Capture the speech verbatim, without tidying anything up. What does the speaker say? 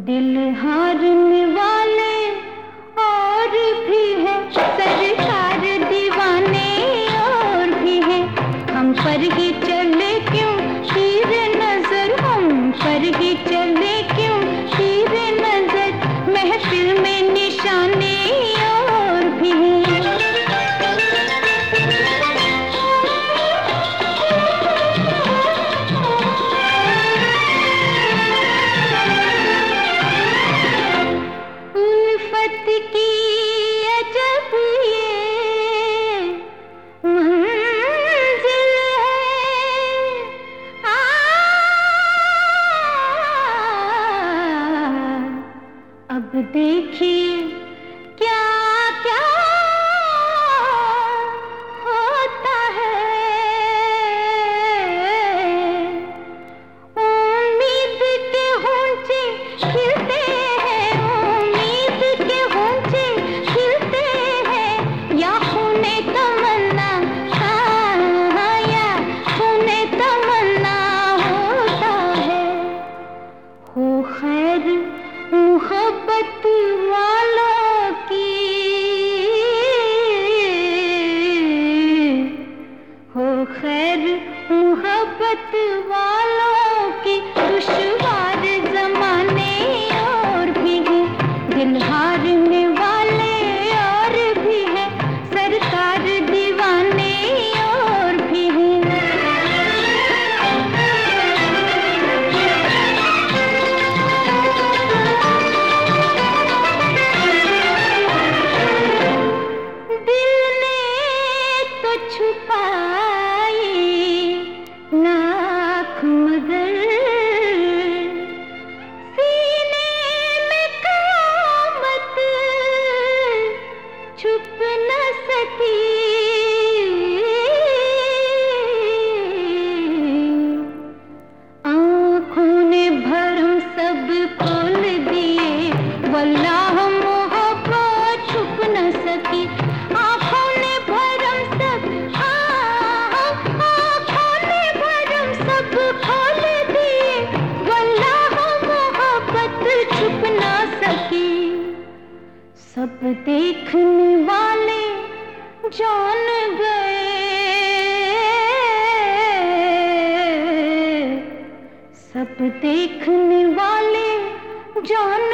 दिल हारने वाले और भी है, सरकार दीवाने और भी है। हम पर ही चले क्यों तीर नजर, हम पर ही चले क्यों तीर नजर, महफिल में निशाने और भी हैं। उल्फत की अजब ये मंजिल है, आ, अब देखिए क्या क्या होता है। उम्मीद के होंचे खिलते हैं, उम्मीद के होंचे खिलते हैं, या खूने तमन्ना, हाँ, या खूने तमन्ना होता है। हो खैर मोहब्बत वालों की, हो खैर मोहब्बत वालों की, दुश्वार जमाने और भी हैं। दिल हारने वाले और भी हैं, सरकार दीवाने और भी हैं। दिल ने तो छुपाई लाख मगर, सीने में क़यामत छुप न सकी। आँखों ने भरम सब खोल दिए, वल्लाह मोहब्बत छुप न सकी। आँखों ने भरम सब, हाँ, आँखों ने भरम सब खोल दिए, वल्लाह मोहब्बत छुप न सकी। सब देखने वाले जान गए, सब देखने वाले जान